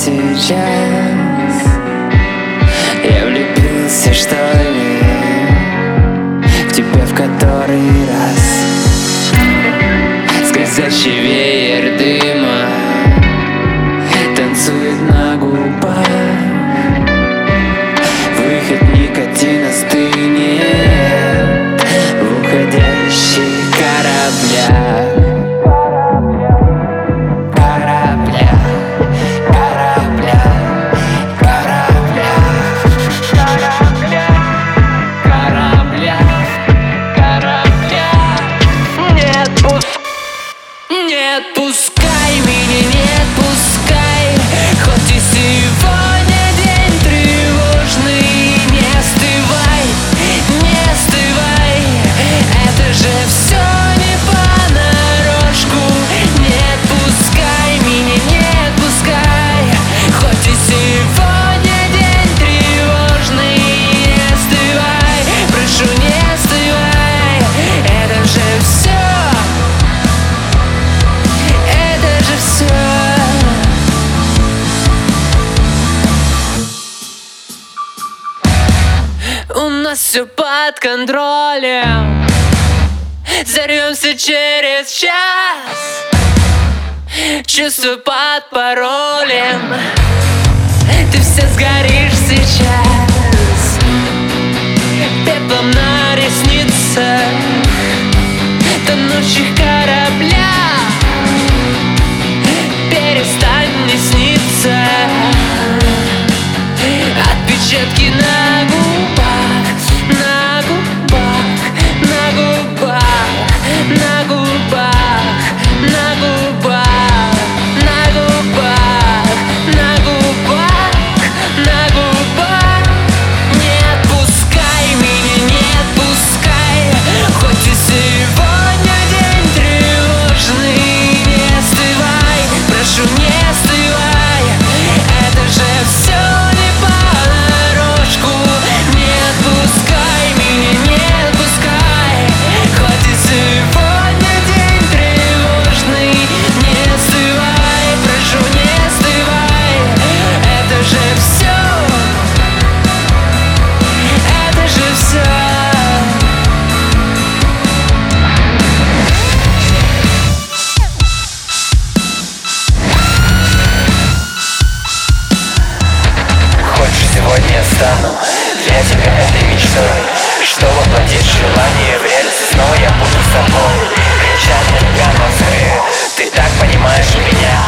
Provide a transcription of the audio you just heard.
сейчас я влюбился, что ли, в тебя в который раз. Скользящий веер дыма танцует на губах. Выход никотина стынет в уходящих кораблях. Не отпускай меня, не отпускай, хоть и сегодня день тревожный. Не остывай, не остывай, это же все не понарошку. Не отпускай меня, не отпускай, хоть и сегодня день тревожный. Не остывай, прошу, не остывай, это же все. У нас все под контролем, взорвемся через час. Чувства под паролем, ты вся сгоришь сейчас. Пеплом на ресницах тонущих кораблях. Перестань мне сниться. Отпечатки на губах, на губах, на губах, на губах, на губах, на губах, на губах, на губах. Не отпускай меня, не отпускай, хоть и сегодня день тревожный. Не остывай, прошу, не остывай, это же все. Сегодня я стану для тебя этой мечтой, что воплотит желание в реальность. Снова я буду с тобой, кричать на тебя мозги. Ты так понимаешь меня.